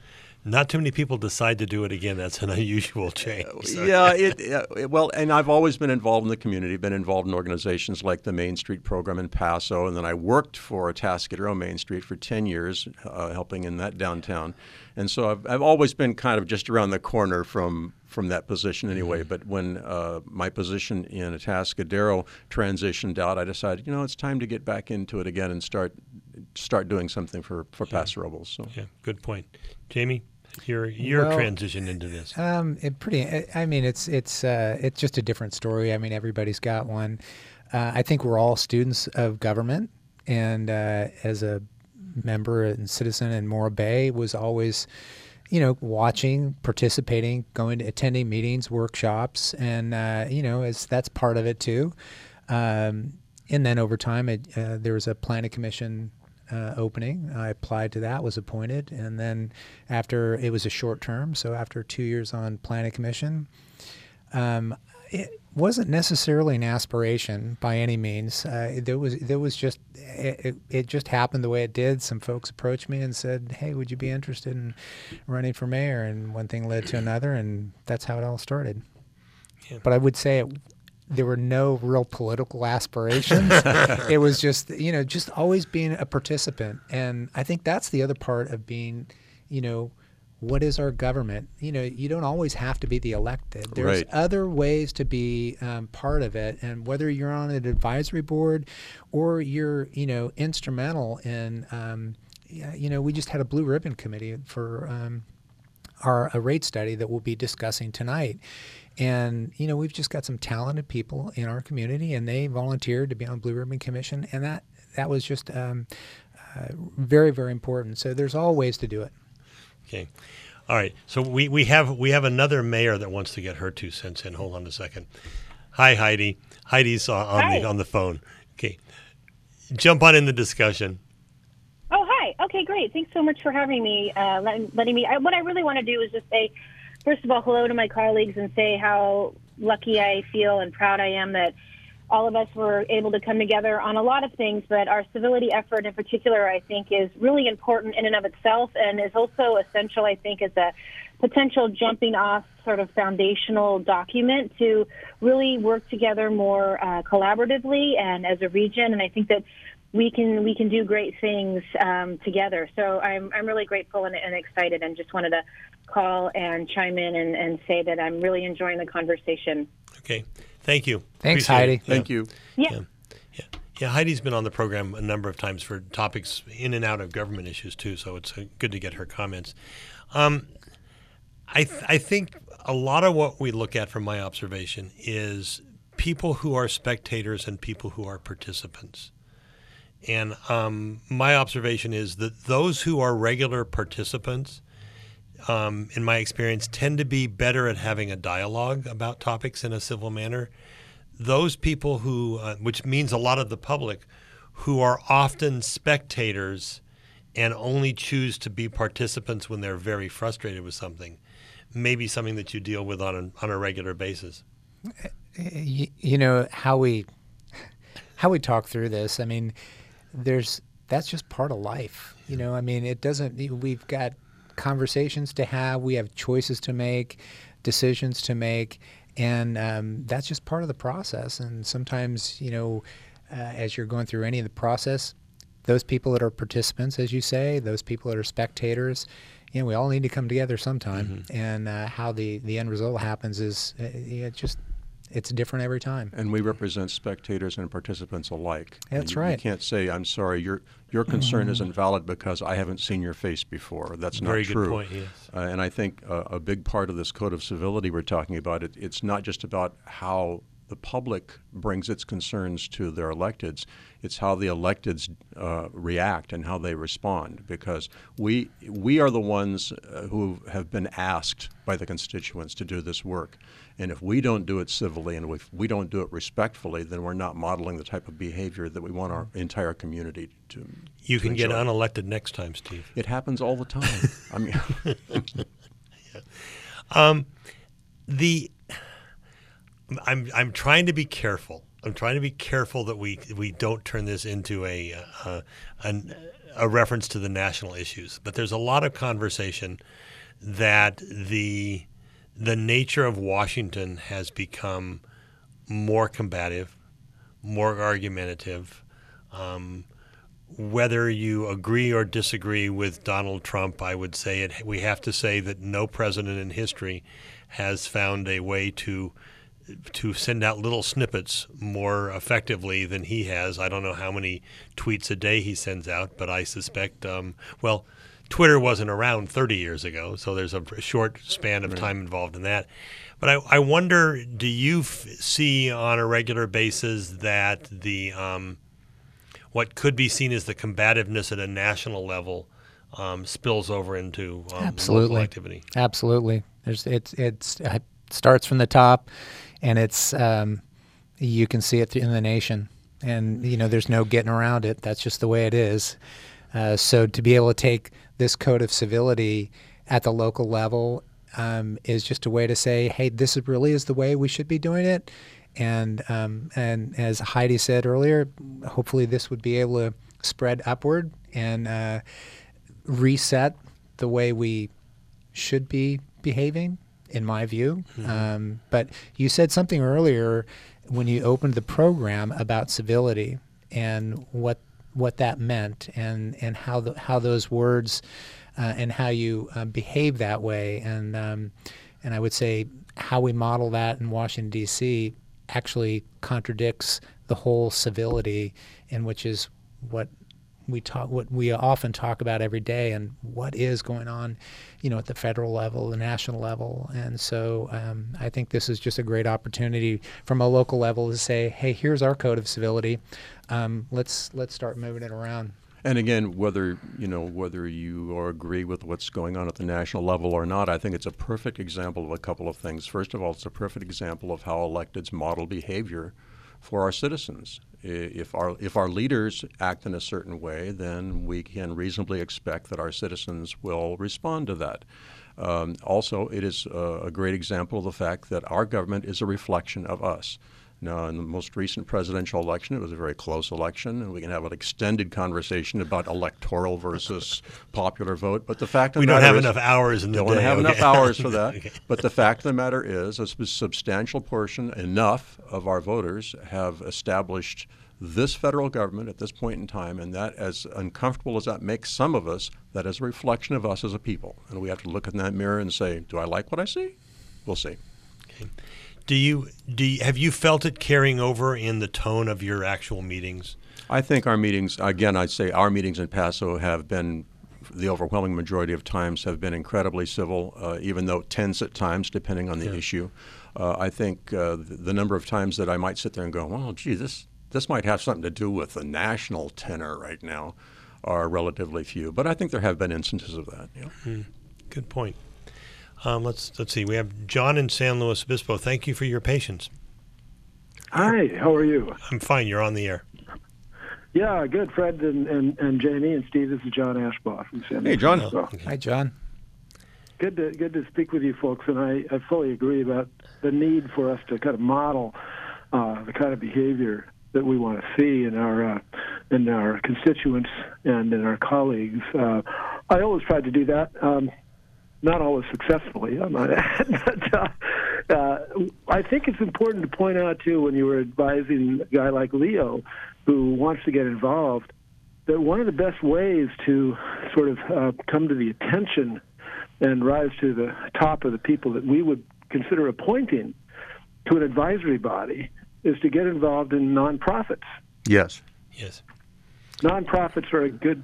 Not too many people decide to do it again. That's an unusual change. So. Yeah, it, it, well, and I've always been involved in the community, been involved in organizations like the Main Street program in Paso, and then I worked for Atascadero Main Street for ten years, uh, helping in that downtown. And so I've, I've always been kind of just around the corner from from that position anyway. Mm-hmm. But when uh, my position in Atascadero transitioned out, I decided, you know, it's time to get back into it again and start start doing something for, for yeah. Paso Robles. So. Yeah, good point. Jamie? Your your well, transition into this. Um, it pretty. I mean, it's it's uh, it's just a different story. I mean, everybody's got one. Uh, I think we're all students of government, and uh, as a member and citizen in Morro Bay, was always, you know, watching, participating, going to attending meetings, workshops, and uh, you know, as that's part of it too. Um, and then over time, it, uh, there was a planning commission. Uh, opening. I applied to that, was appointed, and then after, it was a short term, so after two years on planning commission, um, it wasn't necessarily an aspiration by any means. Uh, there was there was just it, it just happened the way it did. Some folks approached me and said, "Hey, would you be interested in running for mayor?" And one thing led to another, and that's how it all started. Yeah. But I would say it. There were no real political aspirations. It was just, you know, just always being a participant. And I think that's the other part of being, you know, what is our government? You know, you don't always have to be the elected. There's right. other ways to be um, part of it. And whether you're on an advisory board or you're, you know, instrumental in, um, you know, we just had a blue ribbon committee for um, our a rate study that we'll be discussing tonight. And, you know, we've just got some talented people in our community, and they volunteered to be on Blue Ribbon Commission, and that, that was just um, uh, very, very important. So there's all ways to do it. Okay. All right. So we, we have we have another mayor that wants to get her two cents in. Hold on a second. Hi, Heidi. Heidi's uh, on, hi. the, on the phone. Okay. Jump on in the discussion. Oh, hi. Okay, great. Thanks so much for having me, uh, letting, letting me. I, what I really want to do is just say, first of all, hello to my colleagues and say how lucky I feel and proud I am that all of us were able to come together on a lot of things, but our civility effort in particular, I think, is really important in and of itself and is also essential, I think, as a potential jumping off sort of foundational document to really work together more uh, collaboratively and as a region. And I think that we can we can do great things um, together. So I'm I'm really grateful and, and excited, and just wanted to call and chime in and, and say that I'm really enjoying the conversation. Okay, thank you. Thanks, Appreciate Heidi. it. Thank yeah. you. Yeah. yeah, yeah, yeah. Heidi's been on the program a number of times for topics in and out of government issues too. So it's uh, good to get her comments. Um, I th- I think a lot of what we look at from my observation is people who are spectators and people who are participants. And um, my observation is that those who are regular participants, um, in my experience, tend to be better at having a dialogue about topics in a civil manner. Those people who, uh, which means a lot of the public, who are often spectators and only choose to be participants when they're very frustrated with something, may be something that you deal with on a, on a regular basis. You, you know, how we how we talk through this, I mean, there's that's just part of life. You know, I mean, it doesn't, we've got conversations to have, we have choices to make, decisions to make, and um, that's just part of the process. And sometimes, you know, uh, as you're going through any of the process, those people that are participants, as you say, those people that are spectators, you know, we all need to come together sometime. Mm-hmm. And uh, how the, the end result happens is uh, it just, it's different every time. And we represent spectators and participants alike. That's you, right. You can't say, I'm sorry, your your concern isn't valid because I haven't seen your face before. That's not Very true. good point, yes. Uh, and I think uh, a big part of this code of civility we're talking about, it, it's not just about how the public brings its concerns to their electeds. It's how the electeds uh, react and how they respond, because we we are the ones uh, who have been asked by the constituents to do this work. And if we don't do it civilly and if we don't do it respectfully, then we're not modeling the type of behavior that we want our entire community to You to can get enjoy. unelected next time, Steve. It happens all the time. I mean, yeah. um, the I'm I'm trying to be careful. I'm trying to be careful that we we don't turn this into a uh, an, a reference to the national issues. But there's a lot of conversation that the the nature of Washington has become more combative, more argumentative. Um, whether you agree or disagree with Donald Trump, I would say it. We have to say that no president in history has found a way to to send out little snippets more effectively than he has. I don't know how many tweets a day he sends out, but I suspect, um, well, Twitter wasn't around thirty years ago, so there's a short span of time involved in that. But I, I wonder, do you f- see on a regular basis that the um, what could be seen as the combativeness at a national level um, spills over into um, Absolutely. local activity? Absolutely. There's it's it's it starts from the top, and it's um, you can see it in the nation, and you know there's no getting around it. That's just the way it is. Uh, so to be able to take this code of civility at the local level um, is just a way to say, hey, this is really is the way we should be doing it. And um, and as Heidi said earlier, hopefully this would be able to spread upward and uh, reset the way we should be behaving, in my view. Mm-hmm. Um, but you said something earlier when you opened the program about civility and what what that meant, and and how the, how those words uh, and how you uh, behave that way, and um, and I would say how we model that in Washington D C actually contradicts the whole civility, in which is what we talk, what we often talk about every day, and what is going on, you know, at the federal level, the national level. And so um, I think this is just a great opportunity from a local level to say, hey, here's our code of civility. Um, let's let's start moving it around. And again, whether you know whether you or agree with what's going on at the national level or not, I think it's a perfect example of a couple of things. First of all, it's a perfect example of how electeds model behavior for our citizens. If our if our leaders act in a certain way, then we can reasonably expect that our citizens will respond to that. Um, also, it is a, a great example of the fact that our government is a reflection of us. Now, in the most recent presidential election, it was a very close election, and we can have an extended conversation about electoral versus popular vote. But the fact of we the don't matter have is, enough hours in the don't day. Don't have okay. enough hours for that. Okay. But the fact of the matter is, a substantial portion, enough of our voters have established this federal government at this point in time, and that, as uncomfortable as that makes some of us, that is a reflection of us as a people. And we have to look in that mirror and say, do I like what I see? We'll see. Okay. Do you, do you, have you felt it carrying over in the tone of your actual meetings? I think our meetings, again, I'd say our meetings in Paso have been, the overwhelming majority of times, have been incredibly civil, uh, even though tense at times, depending on the Yeah. issue. Uh, I think uh, the, the number of times that I might sit there and go, well, gee, this this might have something to do with the national tenor right now, are relatively few. But I think there have been instances of that. Yeah. Hmm. Good point. Um, let's let's see. We have John in San Luis Obispo. Thank you for your patience. Hi, how are you? I'm fine. You're on the air. Yeah, good. Fred and, and, and Jamie and Steve, this is John Ashbaugh from San Luis. Hey, John. Obispo. Okay. Hi, John. Good to good to speak with you folks, and I, I fully agree about the need for us to kind of model uh, the kind of behavior that we want to see in our uh, in our constituents and in our colleagues. Uh, I always tried to do that. Um, Not always successfully, I might add. But uh, uh, I think it's important to point out, too, when you were advising a guy like Leo, who wants to get involved, that one of the best ways to sort of uh, come to the attention and rise to the top of the people that we would consider appointing to an advisory body is to get involved in nonprofits. Yes. Yes. Nonprofits are a good...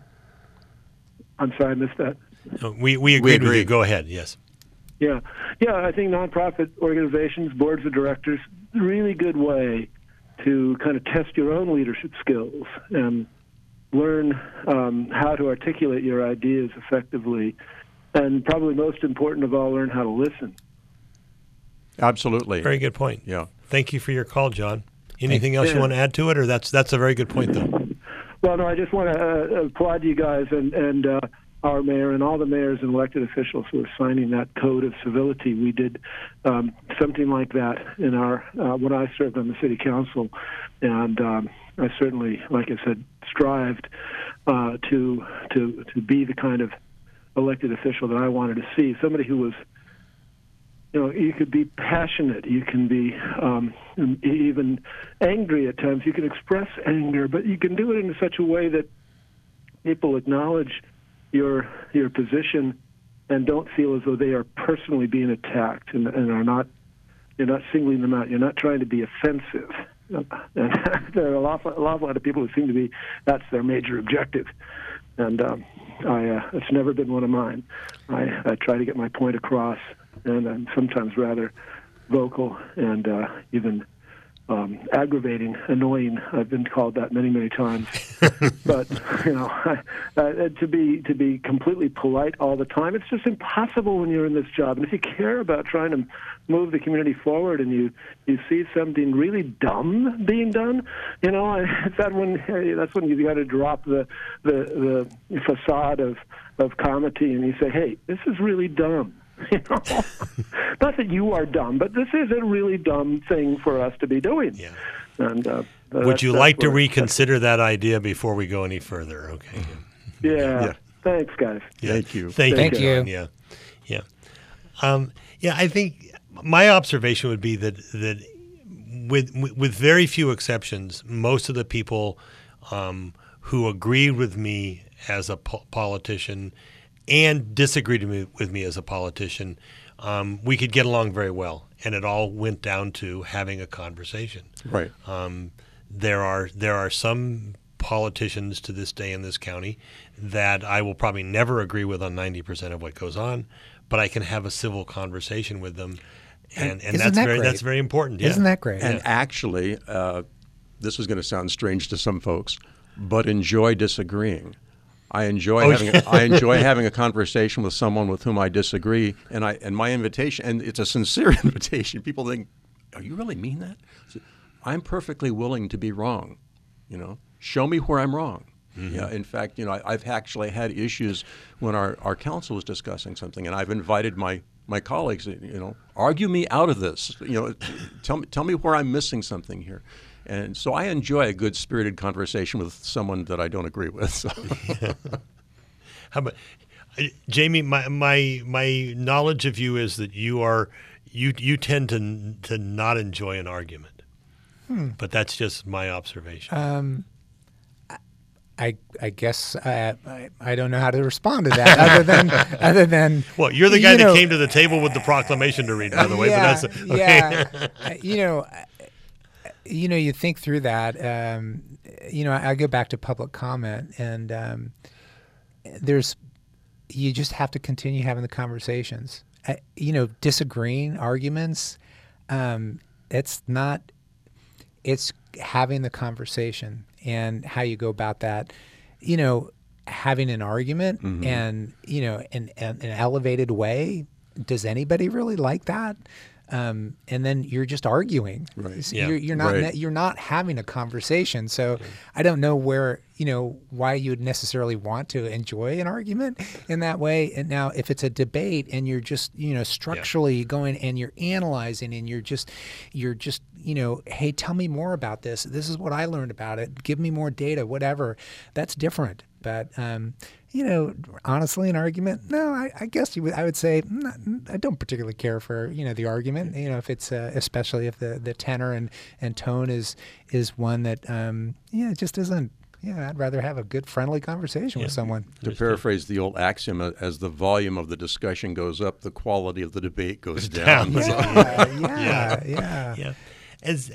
I'm sorry, I missed that. No, we we agreed with agree. you. Go ahead. Yes. Yeah, yeah. I think nonprofit organizations, boards of directors, really good way to kind of test your own leadership skills and learn um, how to articulate your ideas effectively, and probably most important of all, learn how to listen. Absolutely. Very good point. Yeah. Thank you for your call, John. Anything else Yeah. you want to add to it, or that's that's a very good point, though. Well, no, I just want to uh, applaud you guys and and. Uh, our mayor and all the mayors and elected officials who are signing that code of civility. We did um, something like that in our uh, when I served on the city council, and um, I certainly, like I said, strived uh, to to to be the kind of elected official that I wanted to see. Somebody who was, you know, you could be passionate, you can be um, even angry at times, you can express anger, but you can do it in such a way that people acknowledge your your position and don't feel as though they are personally being attacked and, and are not, you're not singling them out. You're not trying to be offensive. And there are a lot, a lot, a lot of people who seem to be, that's their major objective. And um, I, uh, it's never been one of mine. I, I try to get my point across, and I'm sometimes rather vocal and uh, even um, aggravating, annoying. I've been called that many, many times. But you know, uh, to be to be completely polite all the time, it's just impossible when you're in this job. And if you care about trying to move the community forward, and you you see something really dumb being done, you know, it's that when that's when you got to drop the the the facade of of comity, and you say, hey, this is really dumb. You know, not that you are dumb, but this is a really dumb thing for us to be doing. Yeah. And uh, would you like to reconsider that idea before we go any further? Okay. Yeah. Yeah. Thanks, guys. Yeah. Thank you. Thank, Thank you. you. John. Yeah. Yeah. Um, yeah. I think my observation would be that that with with very few exceptions, most of the people um, who agreed with me as a po- politician and disagreed with me, with me as a politician, um, we could get along very well, and it all went down to having a conversation. Right. Um, there are there are some politicians to this day in this county that I will probably never agree with on ninety percent of what goes on, but I can have a civil conversation with them, and, and, Isn't that's that very great? that's very important. Yeah. Isn't that great? And actually, uh, this is going to sound strange to some folks, but enjoy disagreeing. I enjoy Oh, having a, I enjoy having a conversation with someone with whom I disagree, and I and my invitation, and it's a sincere invitation. People think, "Are you really mean that?" So, I'm perfectly willing to be wrong. You know, show me where I'm wrong. Mm-hmm. Yeah. In fact, you know, I, I've actually had issues when our, our council was discussing something, and I've invited my my colleagues. You know, argue me out of this. You know, tell me tell me where I'm missing something here. And so I enjoy a good spirited conversation with someone that I don't agree with. So. How about Jamie? My my my knowledge of you is that you are you you tend to to not enjoy an argument, hmm. but that's just my observation. Um, I I guess I, I I don't know how to respond to that other than other than well, you're the guy you that know, came to the table with the proclamation to read, by the way. Yeah, but that's okay. yeah. You know, you know, you think through that. Um, you know, I, I go back to public comment, and um, there's you just have to continue having the conversations. I, you know, disagreeing arguments. Um, it's not. It's having the conversation and how you go about that. You know, having an argument mm-hmm. and you know, in, in an elevated way. Does anybody really like that? Um, and then you're just arguing. Right. You're, you're not right. you're not having a conversation. So okay. I don't know where you know why you would necessarily want to enjoy an argument in that way. And now, if it's a debate and you're just you know structurally yeah. going and you're analyzing and you're just you're just you know, hey, tell me more about this. This is what I learned about it. Give me more data. Whatever. That's different. But um, you know, honestly, an argument? No, I, I guess you would, I would say not, I don't particularly care for you know the argument. You know, if it's uh, especially if the, the tenor and, and tone is is one that um, yeah, it just isn't. Yeah, I'd rather have a good, friendly conversation yeah. with someone. To paraphrase the old axiom, as the volume of the discussion goes up, the quality of the debate goes down. Yeah, yeah, yeah, yeah. yeah. As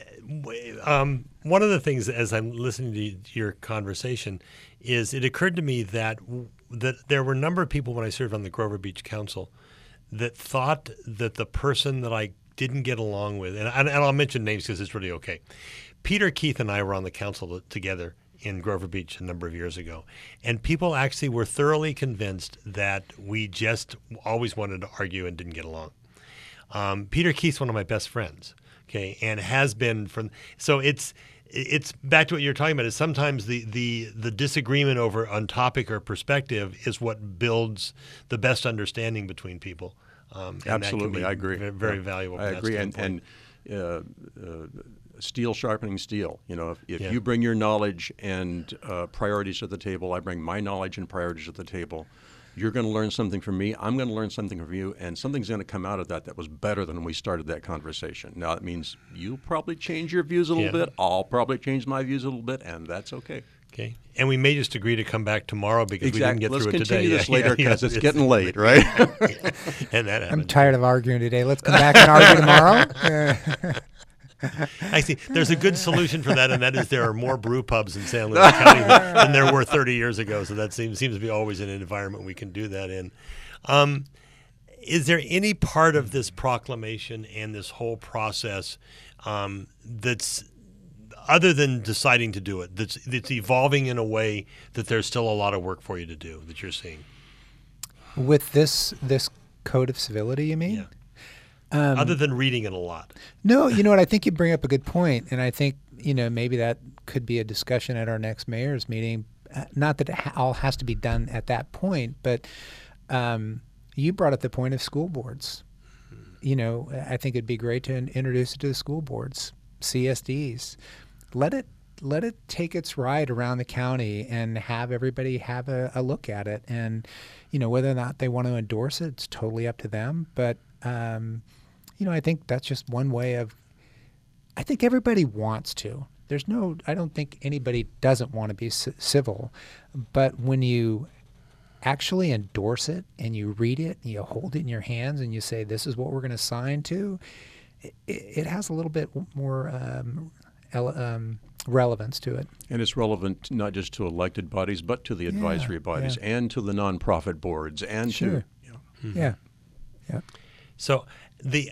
um, one of the things, as I'm listening to your conversation, is it occurred to me that that there were a number of people when I served on the Grover Beach Council that thought that the person that I didn't get along with, and, and I'll mention names because it's really okay. Peter Keith and I were on the council together in Grover Beach a number of years ago, and people actually were thoroughly convinced that we just always wanted to argue and didn't get along. Um, Peter Keith's one of my best friends. Okay, and has been from so it's it's back to what you're talking about. Is sometimes the, the, the disagreement over on topic or perspective is what builds the best understanding between people. Um, and Absolutely, I agree. Very yeah. valuable. I agree, and and uh, uh, steel sharpening steel. You know, if, if yeah. you bring your knowledge and uh, priorities to the table, I bring my knowledge and priorities to the table. You're going to learn something from me. I'm going to learn something from you, and something's going to come out of that that was better than when we started that conversation. Now, it means you'll probably change your views a little Yeah. bit. I'll probably change my views a little bit, and that's okay. Okay. And we may just agree to come back tomorrow because we didn't get Let's through it today. continue this Yeah, later yeah, because yeah. it's getting late, right? And that I'm happened. tired of arguing today. Let's come back and argue tomorrow. Uh, Actually, there's a good solution for that, and that is there are more brew pubs in San Luis County than, than there were thirty years ago. So that seems seems to be always an environment we can do that in. Um, is there any part of this proclamation and this whole process um, that's other than deciding to do it, that's that's evolving in a way that there's still a lot of work for you to do that you're seeing? with this this code of civility, you mean? Yeah. Um, Other than reading it a lot. No, you know what? I think you bring up a good point, and I think you know maybe that could be a discussion at our next mayor's meeting. Uh, not that it ha- all has to be done at that point, but um, you brought up the point of school boards. You know, I think it'd be great to in- introduce it to the school boards, C S Ds. Let it let it take its ride around the county and have everybody have a, a look at it. And you know, whether or not they want to endorse it, it's totally up to them. But um, you know, I think that's just one way of. I think everybody wants to. There's no. I don't think anybody doesn't want to be c- civil, but when you actually endorse it and you read it and you hold it in your hands and you say this is what we're going to sign to, it, it has a little bit more um, ele- um, relevance to it. And it's relevant not just to elected bodies, but to the advisory bodies yeah. and to the nonprofit boards and Sure. to. You know, Yeah, yeah. So the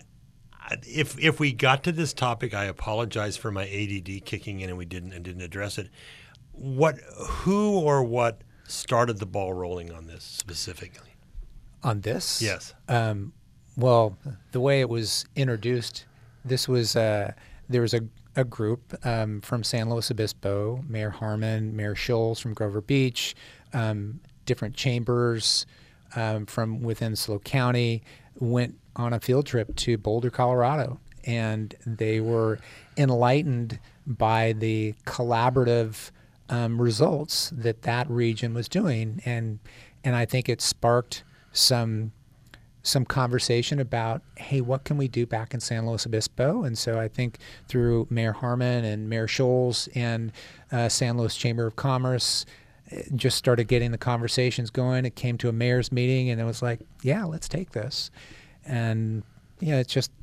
if if we got to this topic, I apologize for my A D D kicking in and we didn't and didn't address it. What, who, or what started the ball rolling on this specifically? On this, Yes. Um, well, the way it was introduced, this was uh, there was a a group um, from San Luis Obispo, Mayor Harmon, Mayor Scholes from Grover Beach, um, different chambers um, from within SLO County went on a field trip to Boulder, Colorado, and they were enlightened by the collaborative um, results that that region was doing, and and I think it sparked some some conversation about, hey, what can we do back in San Luis Obispo? And so I think through Mayor Harmon and Mayor Scholes and uh, San Luis Chamber of Commerce, it just started getting the conversations going. It came to a mayor's meeting, and it was like, yeah, let's take this. And yeah, it's just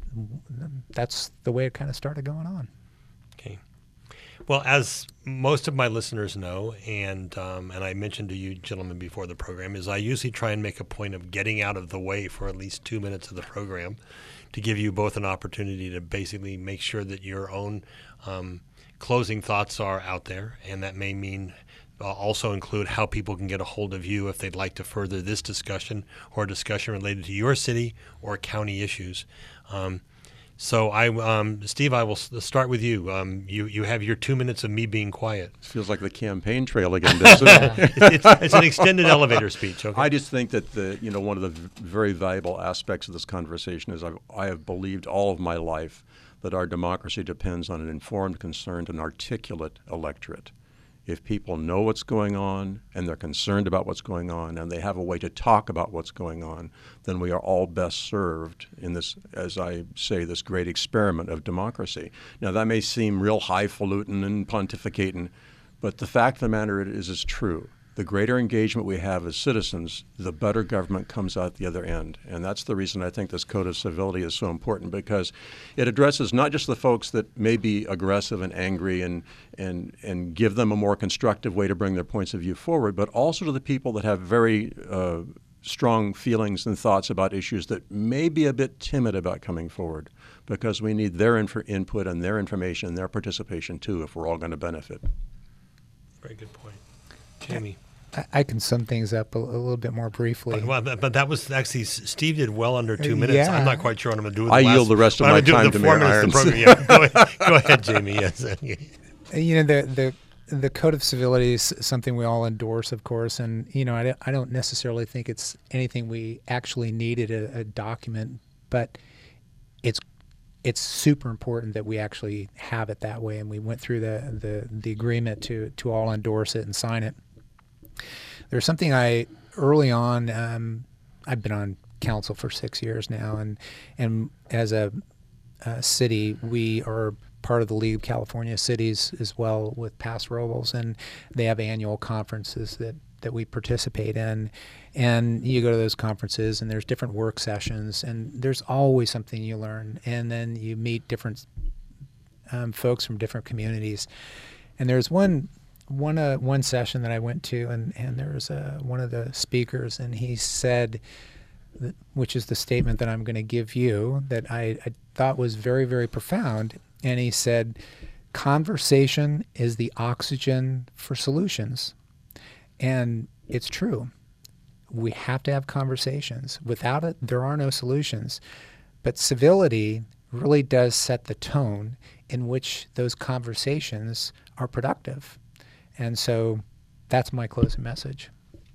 that's the way it kind of started going on. Okay. Well, as most of my listeners know, and um, and I mentioned to you gentlemen before the program, is I usually try and make a point of getting out of the way for at least two minutes of the program to give you both an opportunity to basically make sure that your own um, closing thoughts are out there, and that may mean uh, also include how people can get a hold of you if they'd like to further this discussion or a discussion related to your city or county issues. Um, So, I, um, Steve, I will s- start with you. Um, you. You have your two minutes of me being quiet. it feels like the campaign trail again, doesn't it? It's, it's, it's an extended elevator speech. Okay. I just think that the you know one of the v- very valuable aspects of this conversation is I've, I have believed all of my life that our democracy depends on an informed, concerned, and articulate electorate. If people know what's going on and they're concerned about what's going on and they have a way to talk about what's going on, then we are all best served in this, as I say, this great experiment of democracy. Now, that may seem real highfalutin and pontificating, but the fact of the matter is, is true. The greater engagement we have as citizens, the better government comes out the other end. And that's the reason I think this Code of Civility is so important, because it addresses not just the folks that may be aggressive and angry and, and, and give them a more constructive way to bring their points of view forward, but also to the people that have very uh, strong feelings and thoughts about issues that may be a bit timid about coming forward, because we need their inf- input and their information and their participation too if we're all going to benefit. Very good point. Jamie. I, I can sum things up a, a little bit more briefly. But, well, but, but that was actually, Steve did well under two Uh, minutes. yeah. I'm not quite sure what I'm going to do with the I last, yield the rest of what I'm my gonna do time with to the four Mayor minutes of the Irons. program. Yeah, go, ahead, go ahead, Jamie. Yes. You know, the the the Code of Civility is something we all endorse, of course, and you know, I don't, I don't necessarily think it's anything we actually needed a, a document, but it's it's super important that we actually have it that way, and we went through the the, the agreement to to all endorse it and sign it. There's something I early on, um, I've been on council for six years now, and and as a, a city, we are part of the League of California Cities as well with Paso Robles, and they have annual conferences that, that we participate in. And you go to those conferences, and there's different work sessions, and there's always something you learn. And then you meet different um, folks from different communities. And there's one one uh, one session that I went to, and, and there was uh, one of the speakers, and he said, that, which is the statement that I'm going to give you, that I, I thought was very, very profound. And he said, conversation is the oxygen for solutions. And it's true. We have to have conversations. Without it, there are no solutions. But civility really does set the tone in which those conversations are productive. And so that's my closing message.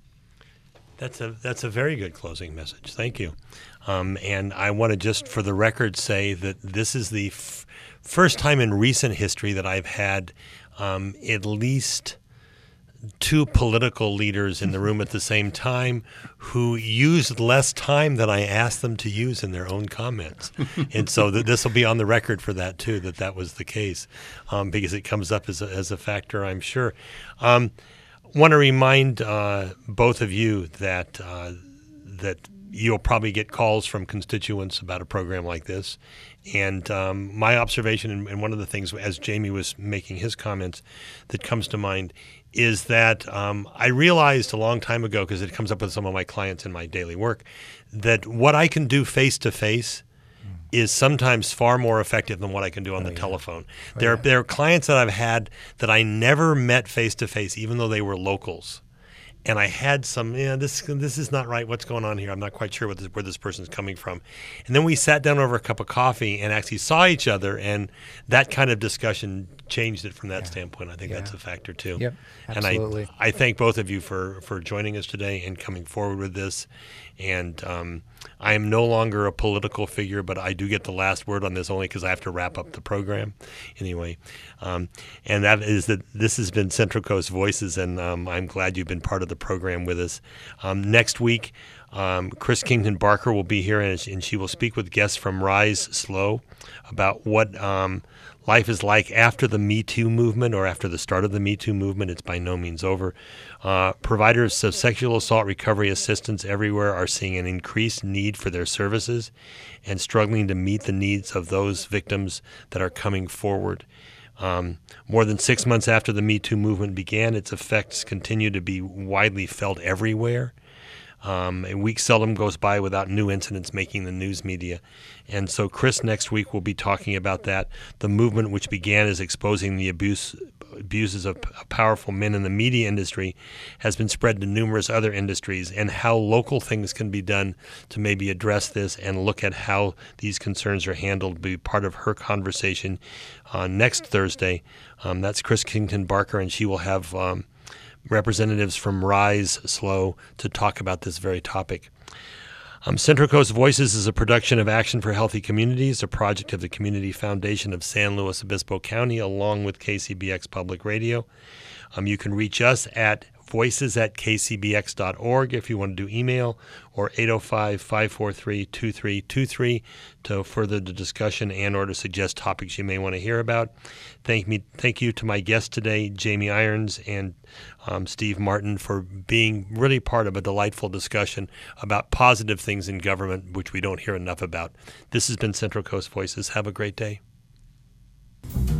That's a that's a very good closing message. Thank you. Um, and I want to just, for the record, say that this is the f- first time in recent history that I've had um, at least two political leaders in the room at the same time who used less time than I asked them to use in their own comments. And so th- this will be on the record for that, too, that that was the case, um, because it comes up as a, as a factor, I'm sure. Um, want to remind uh, both of you that uh, that you'll probably get calls from constituents about a program like this. And um, my observation, and, and one of the things, as Jamie was making his comments, that comes to mind is that um, I realized a long time ago, because it comes up with some of my clients in my daily work, that what I can do face-to-face mm. is sometimes far more effective than what I can do on oh, the yeah. telephone. Oh, there, yeah. there are clients that I've had that I never met face-to-face, even though they were locals. And I had some, yeah, this this is not right. What's going on here? I'm not quite sure what this, where this person's coming from. And then we sat down over a cup of coffee and actually saw each other, and that kind of discussion changed it from that yeah. standpoint. I think yeah. that's a factor too. Yep, absolutely. And I, I thank both of you for, for joining us today and coming forward with this. And um, I am no longer a political figure, but I do get the last word on this only because I have to wrap up the program anyway. Um, and that is that this has been Central Coast Voices, and um, I'm glad you've been part of the program with us. Um, next week, um, Chris Kington Barker will be here, and, and she will speak with guests from Rise Slow about what um, life is like after the Me Too movement, or after the start of the Me Too movement. It's by no means over. Uh, providers of sexual assault recovery assistance everywhere are seeing an increased need for their services and struggling to meet the needs of those victims that are coming forward. Um, more than six months after the Me Too movement began, its effects continue to be widely felt everywhere. Um, a week seldom goes by without new incidents making the news media. And so Chris next week will be talking about that. The movement, which began as exposing the abuse abuses of powerful men in the media industry, has been spread to numerous other industries, and how local things can be done to maybe address this and look at how these concerns are handled will be part of her conversation uh, next Thursday. Um, that's Chris Kington Barker, and she will have um, representatives from Rise Slow to talk about this very topic. Um, Central Coast Voices is a production of Action for Healthy Communities, a project of the Community Foundation of San Luis Obispo County, along with K C B X Public Radio. Um, you can reach us at voices at k c b x dot org if you want to do email, or eight oh five, five four three, two three two three to further the discussion and or to suggest topics you may want to hear about. Thank me, thank you to my guests today, Jamie Irons and um, Steve Martin, for being really part of a delightful discussion about positive things in government, which we don't hear enough about. This has been Central Coast Voices. Have a great day.